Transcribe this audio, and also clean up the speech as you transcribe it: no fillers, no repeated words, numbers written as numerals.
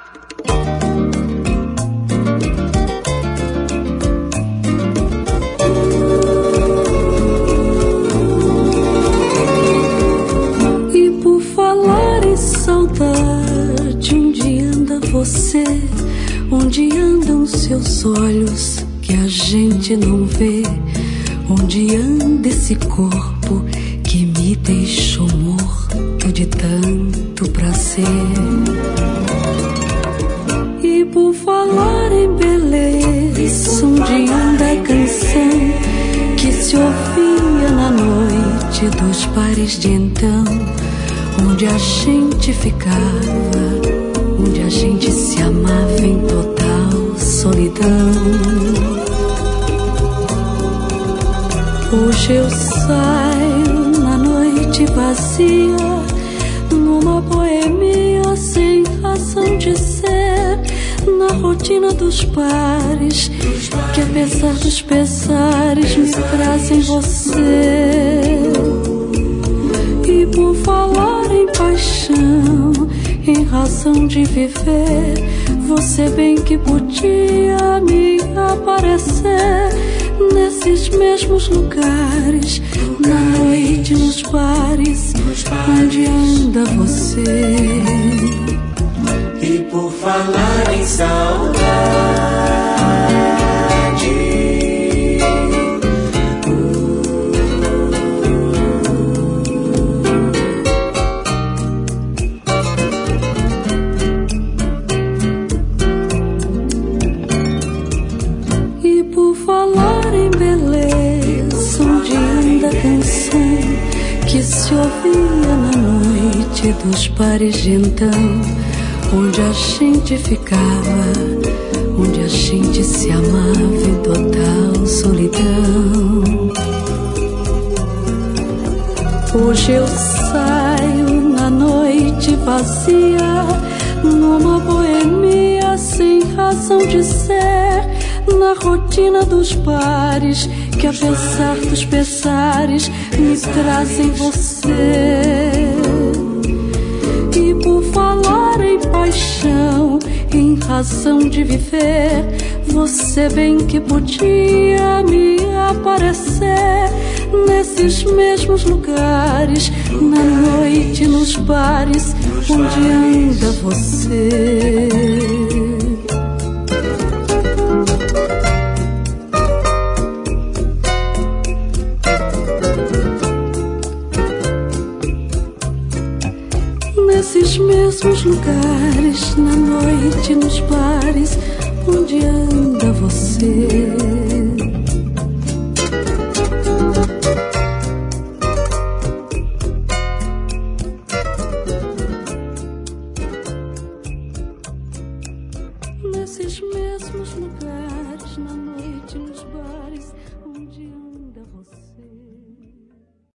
E por falar em saudade, onde anda você? Onde andam seus olhos que a gente não vê? Onde anda esse corpo que me deixou morto de tanto prazer? E por falar em beleza, onde anda a canção que se ouvia na noite dos pares de então? Onde a gente ficava, onde a gente se amava em total solidão. Hoje eu saio na noite vazia, numa boemia sem razão de ser, na rotina dos pares, que apesar dos pesares me trazem você. E por falar em paixão, em razão de viver, você bem que podia me aparecer nesses mesmos lugares, na noite, nos bares, onde anda você. E por falar em saudade, e por falar em beleza, onde anda a canção que se ouvia na noite dos pares de então, onde a gente ficava, onde a gente se amava em total solidão. Hoje eu saio na noite vazia, numa boemia sem razão de ser, na rotina dos bares, que apesar dos pesares me trazem você. E por falar em paixão, em razão de viver, você bem que podia me aparecer nesses mesmos lugares, na noite, nos bares, onde anda você. Nesses mesmos lugares, na noite, nos bares, onde anda você.